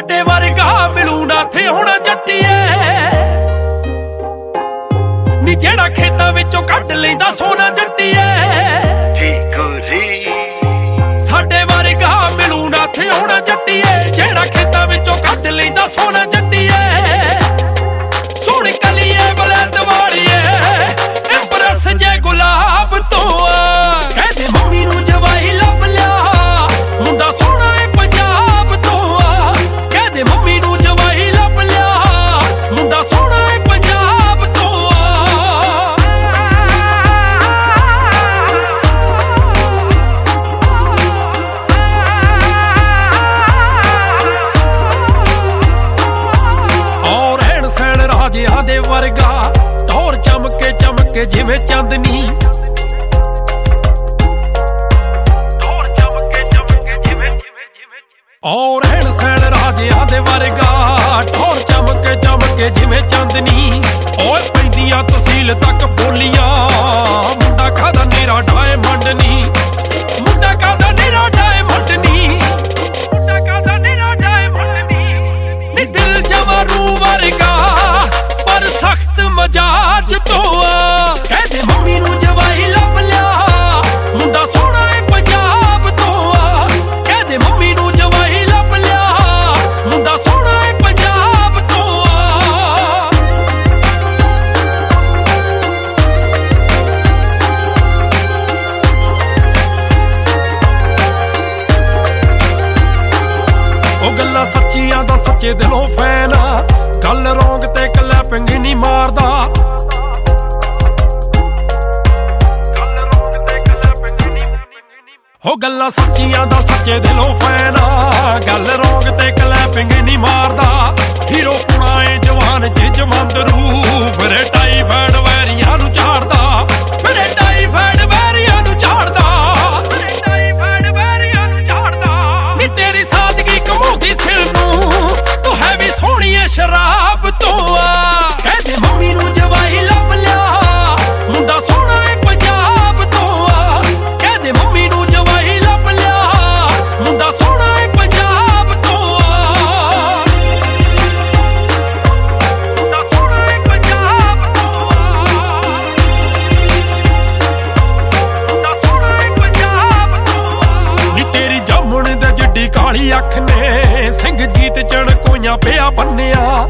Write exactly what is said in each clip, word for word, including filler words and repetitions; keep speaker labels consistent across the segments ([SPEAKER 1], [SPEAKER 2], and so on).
[SPEAKER 1] ਸਾਡੇ ਵਰਗਾ ਮਿਲੂ ਨਾ ਥੇ ਹੁਣ ਜੱਟੀਏ ਨੀ ਜਿਹੜਾ ਖੇਤਾਂ ਵਿੱਚੋਂ ਕੱਢ ਲੈਂਦਾ ਸੋਨਾ ਜੱਟੀਏ
[SPEAKER 2] ਜੀ ਗੁਰੀ
[SPEAKER 1] ਸਾਡੇ ਵਰਗਾ ਮਿਲੂ ਨਾ ਥੇ ਹੁਣ ਜੱਟੀਏ ਜਿਹੜਾ ਖੇਤਾਂ ਵਿੱਚੋਂ ਕੱਢ ਲੈਂਦਾ ਸੋਨਾ ਜੱਟੀਏ ਸੁਣ ਕਲੀਏ ਬਲੰਦ ਵਾਲੀਏ ਇੰਪ੍ਰੈਸ ਜੇ ਗੁਲਾਬ ਤੋਂ ਕਹਿੰਦੇ ਮੰਮੀ ਨੂੰ ਜਵਾਈ ਲੱਭ ਲਿਆ ਮੁੰਡਾ ਸੋਹਣਾ ਏ ਪੰਜਾਬ ਤੋਂ ਕਹਿੰਦੇ ਮੰਮੀ ਨੂੰ ਜਵਾਈ ਲੱਭ ਲਿਆ ਮੁੰਡਾ ਸੋਹਣਾ ਏ ਪੰਜਾਬ ਤੋਂ ਔਰ ਰਹਿਣ ਸਹਿਣ ਰਾਜਿਆਂ ਦੇ ਵਰਗਾ ਟੌਰ ਚਮਕੇ ਚਮਕੇ ਜਿਵੇਂ ਚਾਂਦਨੀ ਔਰ ਰਹਿਣ ਸਹਿਣ ਰਾਜਿਆਂ ਦੇ ਵਰਗਾ ਟੌਰ ਚਮਕੇ ਚਮਕੇ ਜਿਵੇਂ ਚਾਂਦਨੀ ਓਏ ਪੈਂਦੀਆਂ ਤਹਿਸੀਲ ਤੱਕ ਬੋਲੀਆਂ ਮੁੰਡਾ ਕਾਹਦਾ ਨੀਰਾ ਡਾਇਮੰਡ ਨੀ ਮੁੰਡਾ ਕਾਹਦਾ ਨੀਰਾ ਡਾਇਮੰਡ ਨੀ ਮੁੰਡਾ ਕਾਹਦਾ ਨੀਰਾ ਡਾਇਮੰਡ ਨੀ ਨੀ ਦਿਲ ਜਵਾਂ ਰੂ ਵਰਗਾ ਪਰ ਸਖਤ ਮਜਾਜ ਤੋਂ ਕਹਿੰਦੇ ਮੰਮੀ ਨੂੰ ਜਵਾਈ ਲੱਭ ਲਿਆ ਮੁੰਡਾ ਸੋਹਣਾ ਏ ਪੰਜਾਬ ਤੋਂ ਕਹਿੰਦੇ ਮੰਮੀ ਨੂੰ ਜਵਾਈ ਲੱਭ ਲਿਆ ਮੁੰਡਾ ਸੋਹਣਾ ਏ ਪੰਜਾਬ ਤੋਂ ਉਹ ਗੱਲਾਂ ਸੱਚੀਆਂ ਦਾ ਸੱਚੇ ਦਿਲੋਂ ਫੈਨ ਗੱਲ ਰੌਂਗ ਤੇ ਕਲੈਪਿੰਗ ਨਹੀਂ ਮਾਰਦਾ ਹੋ ਗੱਲਾਂ ਸੱਚੀਆਂ ਦਾ ਸੱਚੇ ਦਿਲੋਂ ਫੈਨ ਗੱਲ ਰੌਂਗ ਤੇ ਕਲੈਪਿੰਗ ਨਹੀਂ ਮਾਰਦਾ ਹੀਰੋ ਪੁਣਾਏ ਜਵਾਨ ਜਿ ਜਮੰਦਰੂ ਫਿਰ ਟਾਈਫਾਇਡ ਵੈਰੀਆਂ ਨੂੰ ਝਾੜਦਾ ਫਿਰ ਟਾਈਫਾਇਡ ਵੈਰੀਆਂ ਨੂੰ ਝਾੜਦਾ ਫਿਰ ਟਾਈਫਾਇਡ ਵੈਰੀਆਂ ਨੂੰ ਝਾੜਦਾ ਨੀ ਤੇਰੀ ਸਾਦਗੀ ਕਮਾਉਂਦੀ ਸਿਰ ਨੂੰ ਤੂੰ ਹੈ ਵੀ ਸੋਹਣੀਏ ਸ਼ਰਾਬ ਤੋਂ ਕਹਿੰਦੇ ਮੰਮੀ ਨੂੰ ਜਵਾਈ ਲੱਭ ਲਿਆ ਮੁੰਡਾ ਸੋਹਣਾ ਏ ਪੰਜਾਬ ਤੋਂ ਕਹਿੰਦੇ ਮੰਮੀ ਨੂੰ ਜਵਾਈ ਲੱਭ ਲਿਆ ਮੁੰਡਾ ਸੋਹਣਾ ਏ ਪੰਜਾਬ ਤੋਂ ਮੁੰਡਾ ਸੋਹਣਾ ਏ ਪੰਜਾਬ ਤੋਂ ਮੁੰਡਾ ਸੋਹਣਾ ਏ ਪੰਜਾਬ ਤੋਂ ਨੀ ਤੇਰੀ ਜਾਮਣ ਦੇ ਜਿੱਡੀ ਕਾਲੀ ਅੱਖ ਨੇ ਸਿੰਘ ਜੀਤ ਚਣ ਕੋਈਆਂ ਪਿਆ ਬੰਨਿਆ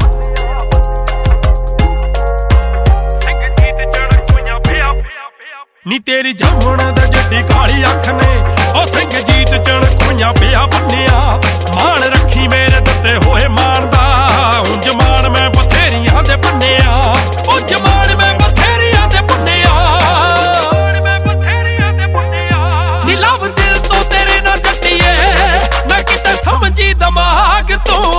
[SPEAKER 1] ਨੀ ਤੇਰੀ ਜਾਮਣ ਦਾ ਜੱਡੀ ਕਾਲੀ ਅੱਖ ਨੇ ਉਹ ਸਿੰਘ ਜੀਤ ਚਣ ਕੋਈਆਂ ਪਿਆ ਬੰਨਿਆ ਮਾਣ ਰੱਖੀ ਮੇਰੇ ਦਿੱਤੇ ਹੋਏ ਮਾਣ ਦਾ ਉਂਝ ਮਾਣ ਮੈਂ ਬਥੇਰੀਆਂ ਦੇ ਬੰਨਿਆ ਉਹ ਜਮਾਨ ਮੈਂ ਬਥੇਰੀਆਂ ਦੇ ਬੰਨਿਆ ਮੈਂ ਬਥੇਰੀਆਂ ਦੇ ਬੰਨਿਆ ਨੀ ਲਵ ਦਿਲ ਤੋਂ ਤੇਰੇ ਨਾਲ ਜੱਟੀਏ ਨਾ ਕਿਤੇ ਸਮਝੀ ਦਿਮਾਗ ਤੋਂ